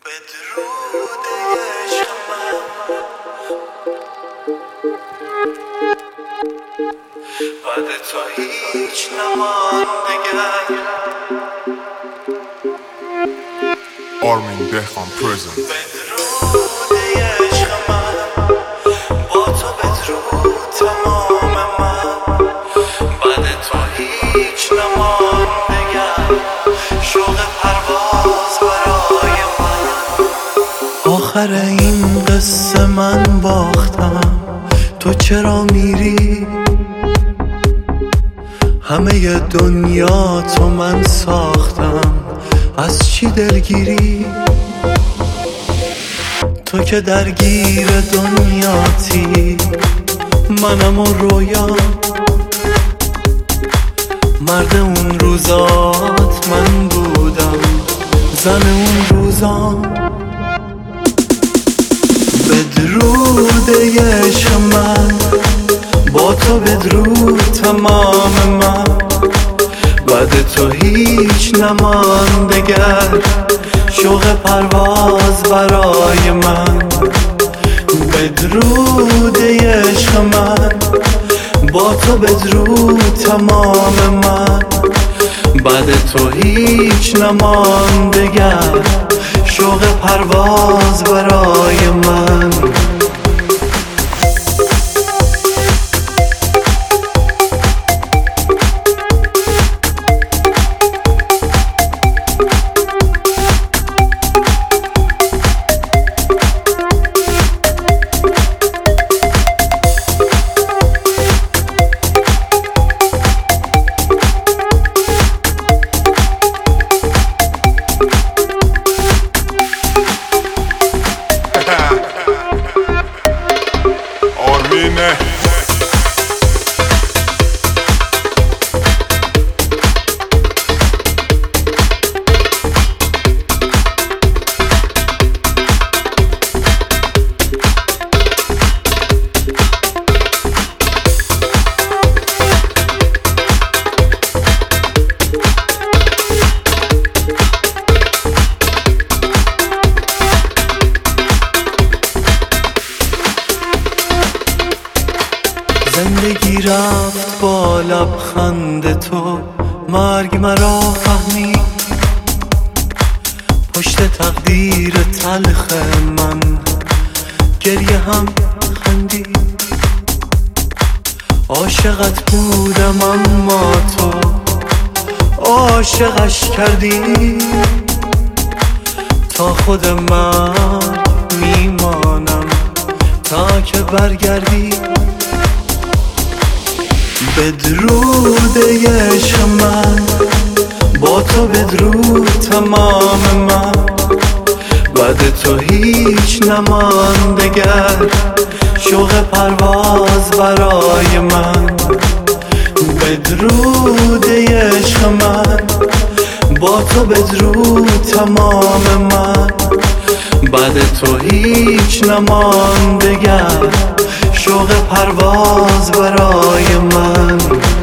بدرود عشق من بعد تو هیچ نماندگر آرمین دهقان پرزنت. بدرود عشق من با تو بدرود تمام من بعد تو هیچ نماندگر شوق پرواز برای من. آخر این قصه من باختم، تو چرا میری؟ همه دنیا تو من ساختم، از چی دلگیری؟ تو که درگیر دنیاتی، منم و رویا مرد اون روزات من بودم، زن اون روزا. بدرود عشق من با تو بدرود تمام من بعد تو هیچ نماندگر شوق پرواز برای من. بدرود عشق من با تو بدرود تمام من بعد تو هیچ نماندگر شوق پرواز برای من. آرمینه زندگی رفت با لبخند تو، مرگ مرا فهمی پشت تقدیر تلخ من گریه هم خندی. عاشقت بودم اما تو عاشقش کردی، تا خود من میمانم تا که برگردی. بدرود عشق من با تو بدرود تمام من بعد تو هیچ نماندگر شوق پرواز برای من. بدرود عشق من با تو بدرود تمام من بعد تو هیچ نماندگر شوق پرواز برای من.